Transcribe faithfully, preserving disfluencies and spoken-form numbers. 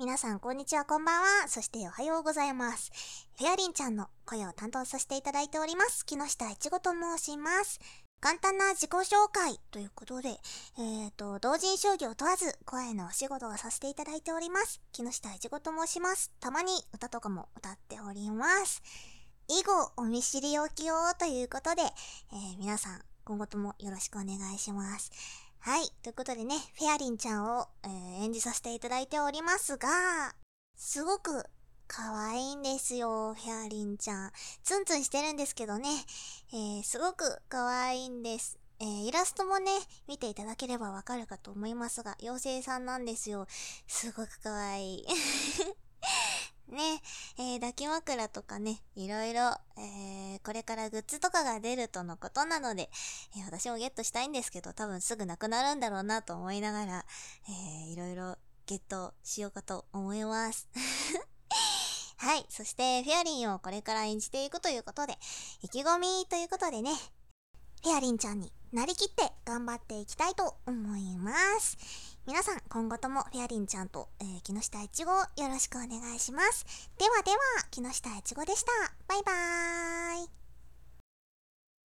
皆さんこんにちは、こんばんは。そしておはようございます。フェアリンちゃんの声を担当させていただいております木下いちごと申します。簡単な自己紹介ということで、えーと同人商業問わず声のお仕事をさせていただいております木下いちごと申します。たまに歌とかも歌っております。以後お見知りおきをということで、えー、皆さん今後ともよろしくお願いします。はい。ということでね、フェアリンちゃんを、えー、演じさせていただいておりますが、すごく可愛いんですよ、フェアリンちゃん。ツンツンしてるんですけどね、えー、すごく可愛いんです。えー、イラストもね、見ていただければわかるかと思いますが、妖精さんなんですよ。すごく可愛い。ね、えー、抱き枕とかね、いろいろ、えー、これからグッズとかが出るとのことなので、えー、私もゲットしたいんですけど、多分すぐなくなるんだろうなと思いながら、えー、いろいろゲットしようかと思います。はい、そしてフェアリンをこれから演じていくということで、意気込みということでね、フェアリンちゃんになりきって頑張っていきたいと思います。皆さん今後ともフェアリンちゃんと、えー、木下いちごよろしくお願いします。ではでは、木下いちごでした。バイバーイ。